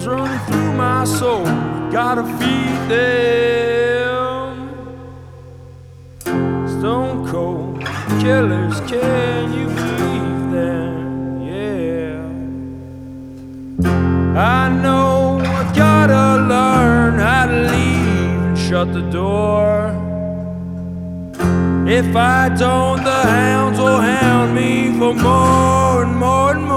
comes running through my soul. Gotta feed them. Stone cold killers, can you believe them? Yeah, I know I gotta learn how to leave and shut the door. If I don't, the hounds will hound me for more and more and more.